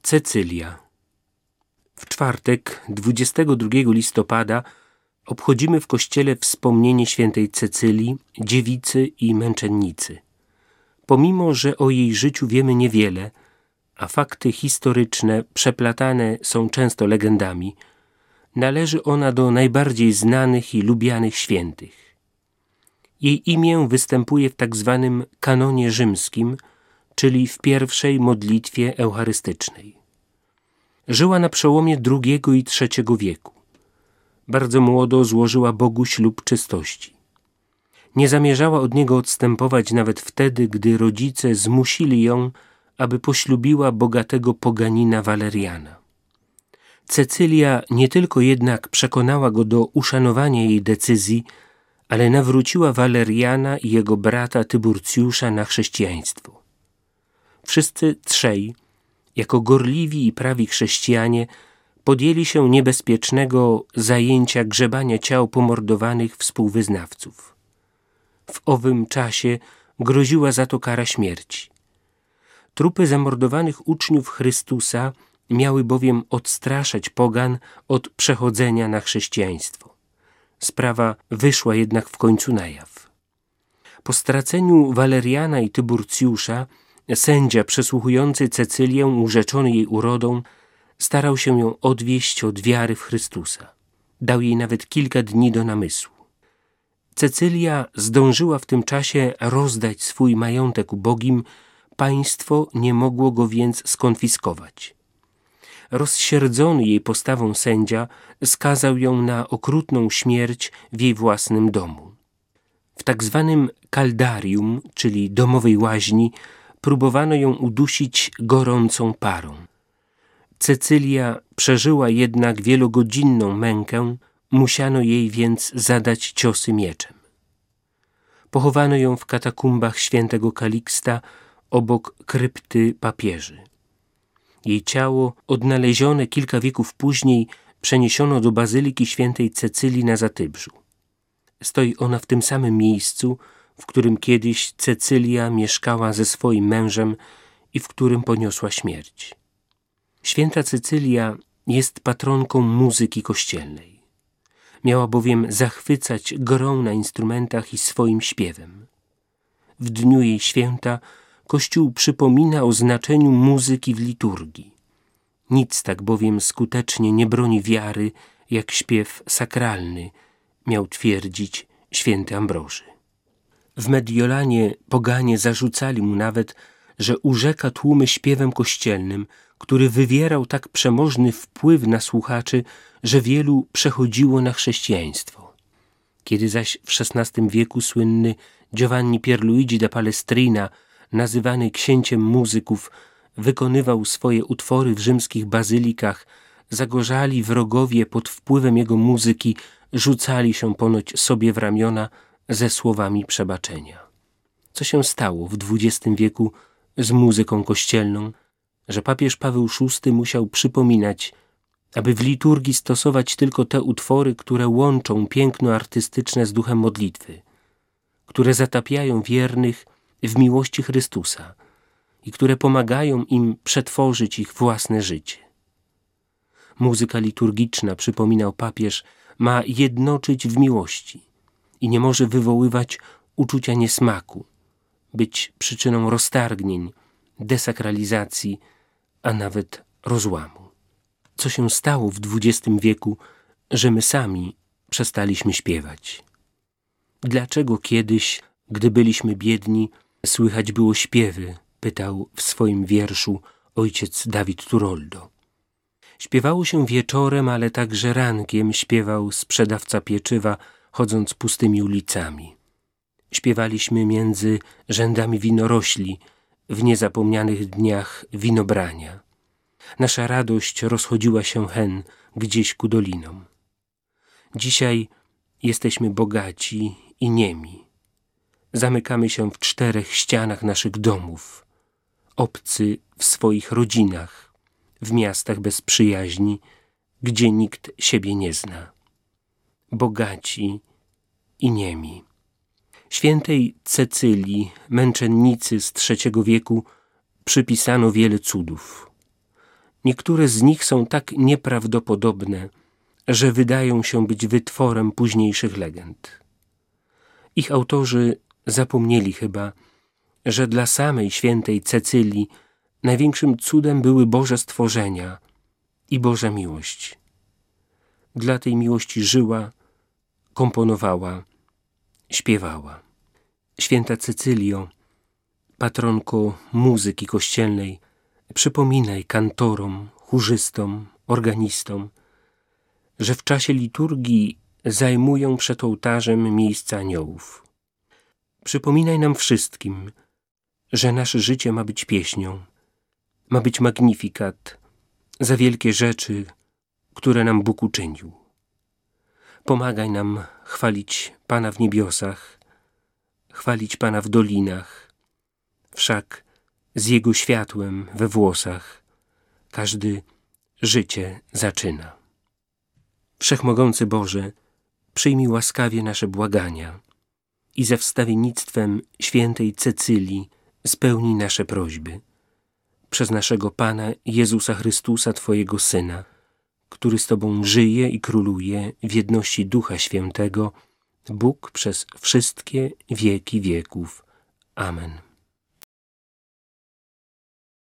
Cecylia. W czwartek, 22 listopada, obchodzimy w kościele wspomnienie świętej Cecylii, dziewicy i męczennicy. Pomimo że o jej życiu wiemy niewiele, a fakty historyczne przeplatane są często legendami, należy ona do najbardziej znanych i lubianych świętych. Jej imię występuje w tak zwanym kanonie rzymskim, czyli w pierwszej modlitwie eucharystycznej. Żyła na przełomie II i III wieku. Bardzo młodo złożyła Bogu ślub czystości. Nie zamierzała od niego odstępować nawet wtedy, gdy rodzice zmusili ją, aby poślubiła bogatego poganina Waleriana. Cecylia nie tylko jednak przekonała go do uszanowania jej decyzji, ale nawróciła Waleriana i jego brata Tyburcjusza na chrześcijaństwo. Wszyscy trzej, jako gorliwi i prawi chrześcijanie, podjęli się niebezpiecznego zajęcia grzebania ciał pomordowanych współwyznawców. W owym czasie groziła za to kara śmierci. Trupy zamordowanych uczniów Chrystusa miały bowiem odstraszać pogan od przechodzenia na chrześcijaństwo. Sprawa wyszła jednak w końcu na jaw. Po straceniu Waleriana i Tyburcjusza sędzia przesłuchujący Cecylię, urzeczony jej urodą, starał się ją odwieść od wiary w Chrystusa. Dał jej nawet kilka dni do namysłu. Cecylia zdążyła w tym czasie rozdać swój majątek ubogim, państwo nie mogło go więc skonfiskować. Rozsierdzony jej postawą sędzia skazał ją na okrutną śmierć w jej własnym domu. W tak zwanym kaldarium, czyli domowej łaźni, próbowano ją udusić gorącą parą. Cecylia przeżyła jednak wielogodzinną mękę, musiano jej więc zadać ciosy mieczem. Pochowano ją w katakumbach świętego Kaliksta obok krypty papieży. Jej ciało, odnalezione kilka wieków później, przeniesiono do Bazyliki świętej Cecylii na Zatybrzu. Stoi ona w tym samym miejscu, w którym kiedyś Cecylia mieszkała ze swoim mężem i w którym poniosła śmierć. Święta Cecylia jest patronką muzyki kościelnej. Miała bowiem zachwycać grą na instrumentach i swoim śpiewem. W dniu jej święta Kościół przypomina o znaczeniu muzyki w liturgii. Nic tak bowiem skutecznie nie broni wiary, jak śpiew sakralny, miał twierdzić święty Ambroży. W Mediolanie poganie zarzucali mu nawet, że urzeka tłumy śpiewem kościelnym, który wywierał tak przemożny wpływ na słuchaczy, że wielu przechodziło na chrześcijaństwo. Kiedy zaś w XVI wieku słynny Giovanni Pierluigi da Palestrina, nazywany księciem muzyków, wykonywał swoje utwory w rzymskich bazylikach, zagorzali wrogowie pod wpływem jego muzyki rzucali się ponoć sobie w ramiona ze słowami przebaczenia. Co się stało w XX wieku z muzyką kościelną, że papież Paweł VI musiał przypominać, aby w liturgii stosować tylko te utwory, które łączą piękno artystyczne z duchem modlitwy, które zatapiają wiernych w miłości Chrystusa i które pomagają im przetworzyć ich własne życie. Muzyka liturgiczna, przypominał papież, ma jednoczyć w miłości i nie może wywoływać uczucia niesmaku, być przyczyną roztargnień, desakralizacji, a nawet rozłamu. Co się stało w XX wieku, że my sami przestaliśmy śpiewać? Dlaczego kiedyś, gdy byliśmy biedni, słychać było śpiewy? Pytał w swoim wierszu ojciec Dawid Turoldo. Śpiewało się wieczorem, ale także rankiem śpiewał sprzedawca pieczywa, chodząc pustymi ulicami. Śpiewaliśmy między rzędami winorośli, w niezapomnianych dniach winobrania. Nasza radość rozchodziła się hen gdzieś ku dolinom. Dzisiaj jesteśmy bogaci i niemi. Zamykamy się w 4 ścianach naszych domów, obcy w swoich rodzinach, w miastach bez przyjaźni, gdzie nikt siebie nie zna. Bogaci i niemi. Świętej Cecylii, męczennicy z III wieku, przypisano wiele cudów. Niektóre z nich są tak nieprawdopodobne, że wydają się być wytworem późniejszych legend. Ich autorzy zapomnieli chyba, że dla samej świętej Cecylii największym cudem były Boże stworzenia i Boża miłość. Dla tej miłości żyła, komponowała, śpiewała. Święta Cecylio, patronko muzyki kościelnej, przypominaj kantorom, chórzystom, organistom, że w czasie liturgii zajmują przed ołtarzem miejsca aniołów. Przypominaj nam wszystkim, że nasze życie ma być pieśnią, ma być magnifikat za wielkie rzeczy, które nam Bóg uczynił. Pomagaj nam chwalić Pana w niebiosach, chwalić Pana w dolinach, wszak z Jego światłem we włosach każdy życie zaczyna. Wszechmogący Boże, przyjmij łaskawie nasze błagania i za wstawiennictwem świętej Cecylii spełnij nasze prośby. Przez naszego Pana Jezusa Chrystusa, Twojego Syna, który z Tobą żyje i króluje w jedności Ducha Świętego, Bóg przez wszystkie wieki wieków. Amen.